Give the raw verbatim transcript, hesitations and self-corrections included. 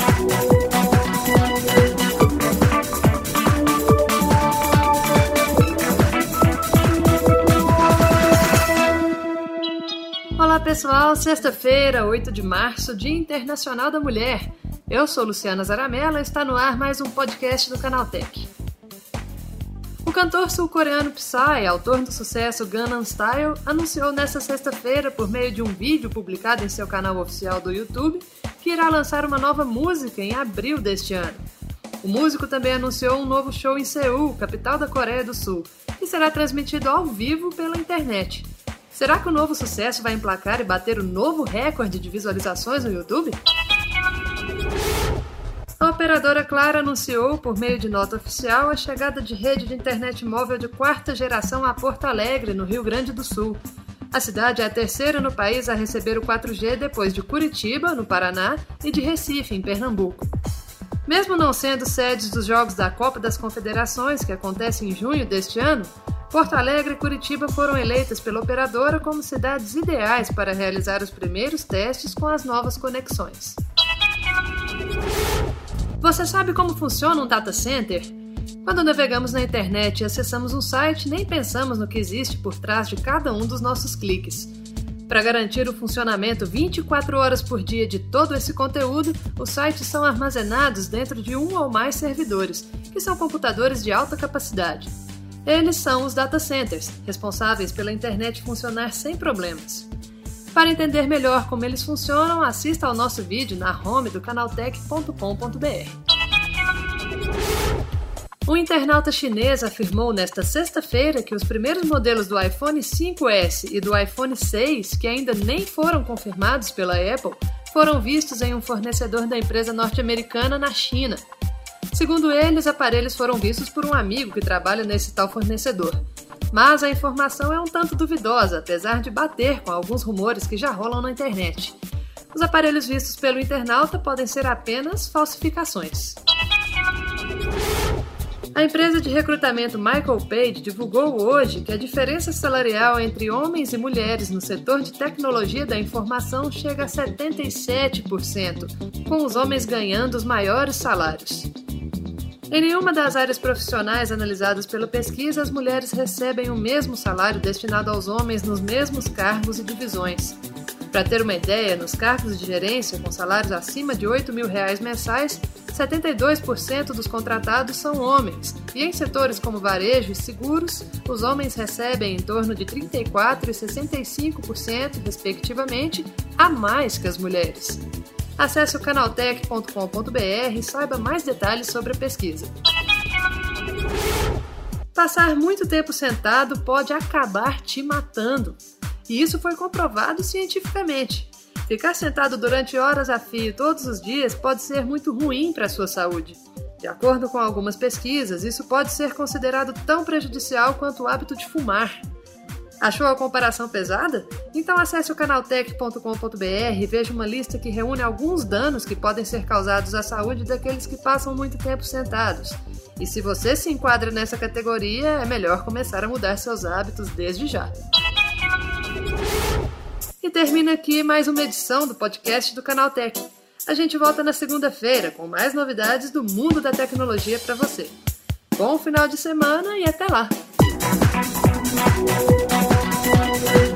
Olá pessoal, sexta-feira, oito de março, Dia Internacional da Mulher. Eu sou Luciana Zaramella e está no ar mais um podcast do Canaltech. O cantor sul-coreano Psy, autor do sucesso Gangnam Style, anunciou nesta sexta-feira, por meio de um vídeo publicado em seu canal oficial do YouTube, que irá lançar uma nova música em abril deste ano. O músico também anunciou um novo show em Seul, capital da Coreia do Sul, que será transmitido ao vivo pela internet. Será que o novo sucesso vai emplacar e bater o novo recorde de visualizações no YouTube? A operadora Claro anunciou, por meio de nota oficial, a chegada de rede de internet móvel de quarta geração a Porto Alegre, no Rio Grande do Sul. A cidade é a terceira no país a receber o quatro G depois de Curitiba, no Paraná, e de Recife, em Pernambuco. Mesmo não sendo sedes dos Jogos da Copa das Confederações, que acontecem em junho deste ano, Porto Alegre e Curitiba foram eleitas pela operadora como cidades ideais para realizar os primeiros testes com as novas conexões. Você sabe como funciona um data center? Quando navegamos na internet e acessamos um site, nem pensamos no que existe por trás de cada um dos nossos cliques. Para garantir o funcionamento vinte e quatro horas por dia de todo esse conteúdo, os sites são armazenados dentro de um ou mais servidores, que são computadores de alta capacidade. Eles são os data centers, responsáveis pela internet funcionar sem problemas. Para entender melhor como eles funcionam, assista ao nosso vídeo na home do canaltech ponto com ponto b r. Um internauta chinês afirmou nesta sexta-feira que os primeiros modelos do iPhone cinco S e do iPhone seis, que ainda nem foram confirmados pela Apple, foram vistos em um fornecedor da empresa norte-americana na China. Segundo ele, os aparelhos foram vistos por um amigo que trabalha nesse tal fornecedor. Mas a informação é um tanto duvidosa, apesar de bater com alguns rumores que já rolam na internet. Os aparelhos vistos pelo internauta podem ser apenas falsificações. A empresa de recrutamento Michael Page divulgou hoje que a diferença salarial entre homens e mulheres no setor de tecnologia da informação chega a setenta e sete por cento, com os homens ganhando os maiores salários. Em nenhuma das áreas profissionais analisadas pela pesquisa, as mulheres recebem o mesmo salário destinado aos homens nos mesmos cargos e divisões. Para ter uma ideia, nos cargos de gerência com salários acima de oito mil reais mensais, setenta e dois por cento dos contratados são homens, e em setores como varejo e seguros, os homens recebem em torno de trinta e quatro por cento e sessenta e cinco por cento, respectivamente, a mais que as mulheres. Acesse o canaltech ponto com ponto b r e saiba mais detalhes sobre a pesquisa. Passar muito tempo sentado pode acabar te matando. E isso foi comprovado cientificamente. Ficar sentado durante horas a fio todos os dias pode ser muito ruim para a sua saúde. De acordo com algumas pesquisas, isso pode ser considerado tão prejudicial quanto o hábito de fumar. Achou a comparação pesada? Então acesse o canaltech ponto com ponto b r e veja uma lista que reúne alguns danos que podem ser causados à saúde daqueles que passam muito tempo sentados. E se você se enquadra nessa categoria, é melhor começar a mudar seus hábitos desde já. E termina aqui mais uma edição do podcast do Canaltech. A gente volta na segunda-feira com mais novidades do mundo da tecnologia para você. Bom final de semana e até lá! Thank you.